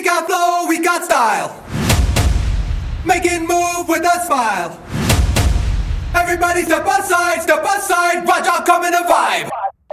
got flow, we got style. Making move with a smile. Everybody step aside, watch out, come in a vibe.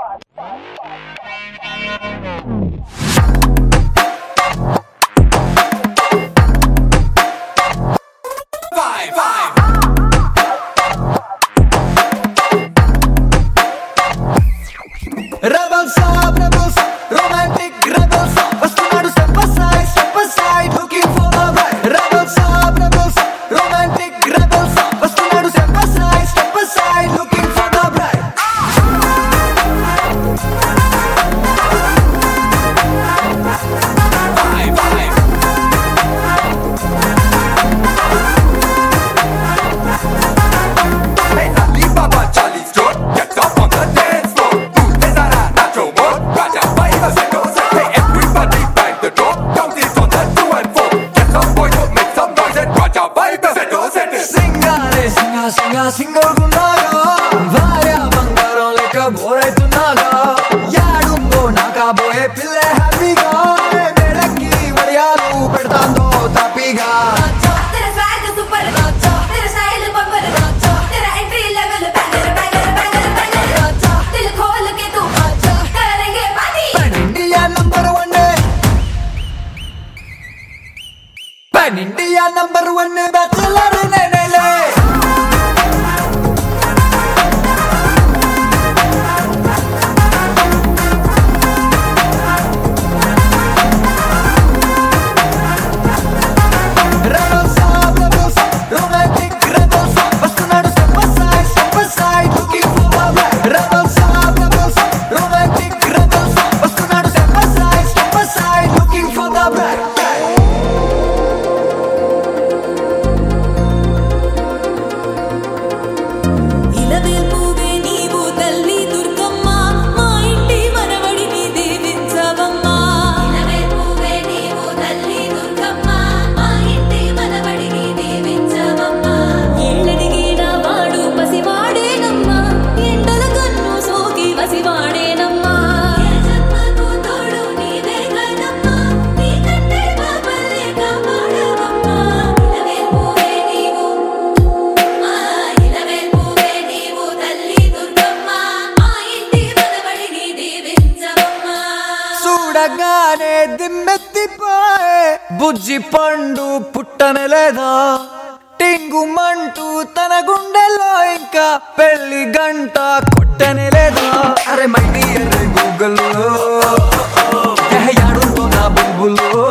Rebels up, romantic rebels up. Vastunnadu step aside, looking for the vibe. Rebels up, romantic rebels up. Vastunnadu step aside, looking for the bride. Hey, Alibaba, Charlie Stone, get up on the dance floor. Move, Zara, Nacho Mode, Raja, Viva, Seco, hey, everybody bang the door. Count it on the 2 and 4. Get some boys to make some noise and Raja, Viva, Seco, Singharoy సింగోగున్నాగా భార్య బంగారం లెక్క బోరైతున్నాగా యాడుందో నా కాబోయే పిల్లే హ్యాపీగా మెడకి వడియాలు పెడతాందో తాపీగా तेरा swag super तेरा style बम्पर तेरा entry level banger दिल खोल के तू करेंगे पार्टी ఇండియా నంబర్ 1 బ్యాచిలర్ నేనేలే Rebels up, romantic rebels up. Vastunnadu step aside, looking for the vibe. Rebels up, romantic rebels up. Vastunnadu step aside, looking for the bride. ఇలవేల్ పూవే నీవు తల్లి దుర్గమ్మ మా ఇంటి మనవడిని దీవించవమ్మా ఇలవేల్ పూవే నీవు తల్లి దుర్గమ్మ మా ఇంటి మనవడిని దీవించవమ్మా ఎన్నడిగిన వాడు పసివాడేనమ్మా ఎండల కన్ను సోకి పసివాడేనమ్మా ఏ జన్మకు తోడు నీవే కదమ్మా నీ కంటే బాబలే కాపాడవమ్మా ఇలవేల్ పూవే నీవు ఇలవేల్ పూవే నీవు తల్లి దుర్గమ్మ మా ఇంటి మనవడిని దీవించవమ్మా చూడగానే దిమ్మెత్తిపోయే బుజ్జి పండు పుట్టనే లేదా టింగుమంటూ తన గుండెలో ఇంకా పెళ్లి గంట కొట్టనే లేదా అరే మై డియర్ గూగుల్ యాడుందో నా బుల్బుల్